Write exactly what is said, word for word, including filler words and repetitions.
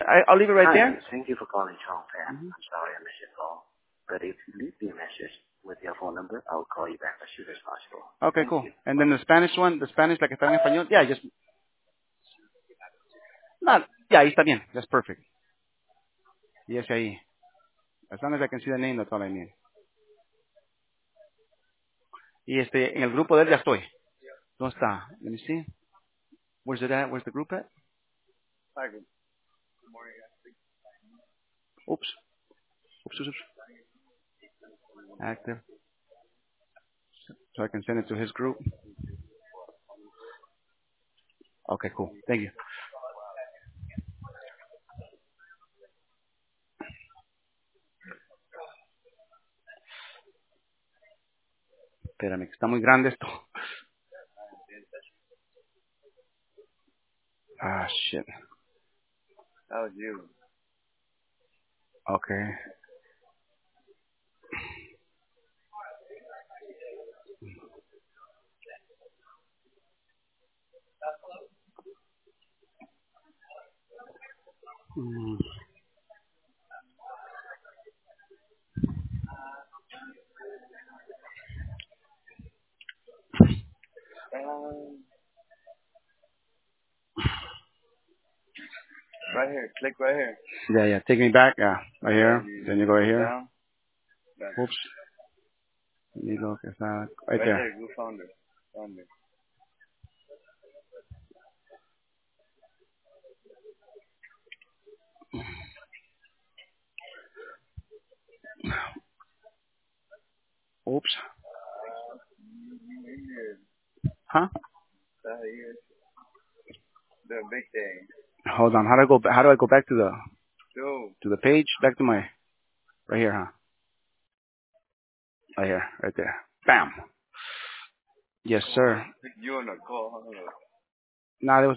I, I'll leave it right Hi, there. thank you for calling Chong Fan. Mm-hmm. I'm sorry I missed your call. But if you leave me a message with your phone number, I'll call you back as soon as possible. Okay, Thank cool. you. And then the Spanish one, the Spanish, like está en español, yeah, just, not, yeah, ahí está bien. That's perfect. Yes, ahí. As long as I can see the name, that's all I need. Y este, en el grupo de él ya estoy. ¿Dónde está? Let me see. Where's it at? Where's the group at? Oops. Oops, oops, oops. Active. So I can send it to his group. Okay, cool. Thank you. Espérame, que está muy grande esto. Ah, shit. That was you. Okay. Mm. Um, right here. Click right here. Yeah, yeah. Take me back. Yeah, right here. You Then you go right here. Down. Down. Oops. You go, que está right, Right there. there. Go founder. Founder. Oops. Here. Huh? That here. The big thing. Hold on. How do I go? How do I go back to the Go. to the page? Back to my right here, huh? Right here, right there. Bam. Yes, sir. You on the call. Huh? Nah, there was